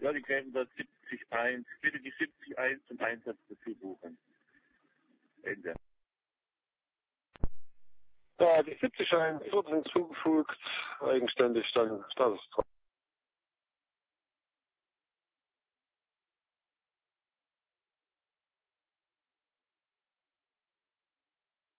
Ja, die kämen dort 70.1. Bitte die 70.1 zum Einsatz dazu buchen. Ende. Ja, die 70 wird hinzugefügt, eigenständig dann Status